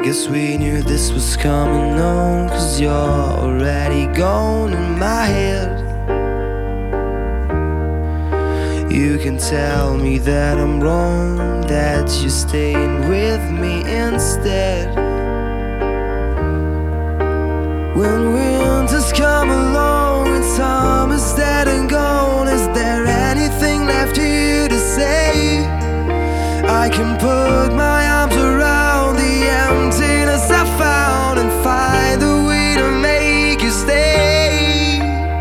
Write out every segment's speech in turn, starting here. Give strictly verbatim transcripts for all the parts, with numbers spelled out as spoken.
Guess we knew this was coming on, 'cause you're already gone in my head. You can tell me that I'm wrong, that you're staying with me instead. When winters come along and summer's dead and gone, is there anything left here to say? I can put my arms around the emptiness I found and find a way to make you stay.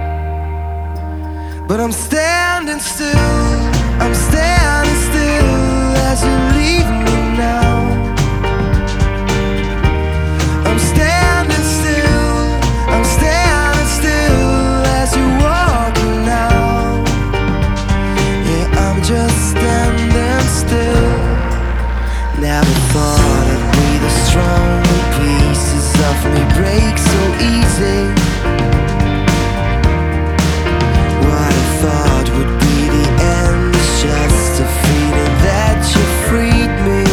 But I'm standing still, I'm standing still as you leave me now. I'm standing still, I'm standing still as you're walking now. Yeah, I'm just standing still. Never thought I'd be this strong, when pieces of me break so easy. What I thought would be the end is just a feeling that you freed me.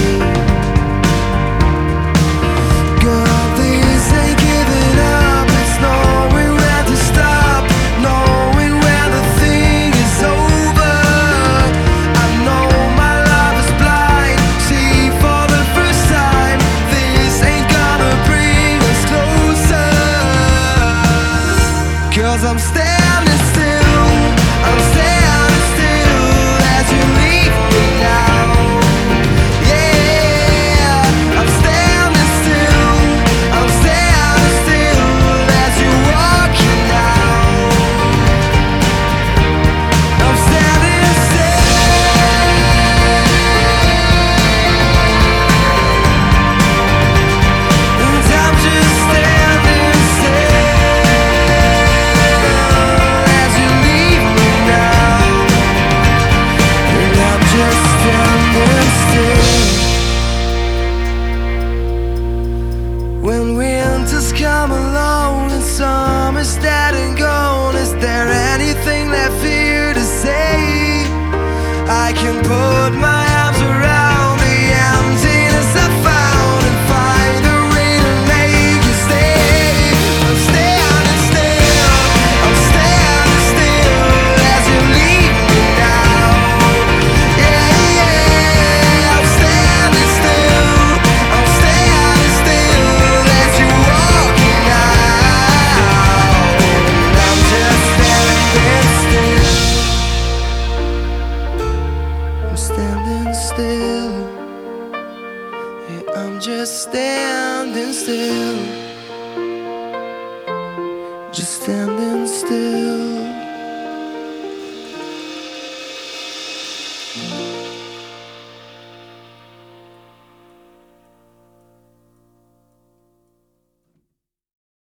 Girl, this ain't giving up, it's knowing when to stop, knowing when the thing is over. I know my love is blind, see for the first time, this ain't gonna bring us closer. 'Cause I'm standing still, I'm standing still as you leave me now. Yeah, I'm standing still, I'm standing still as you're walking out. I'm standing still, and I'm just standing still as you leave me now. And I'm just standing still. When winters come along and summer's dead and gone, is there anything left here to say? I can put my arms around the emptiness I found and find a way to make you stay. I'm standing still, I'm standing still as you leave me now. Yeah, yeah, I'm standing still, I'm standing still as you're walking out. And I'm just standing still, I'm standing still. Yeah, I'm just standing still, just standing still.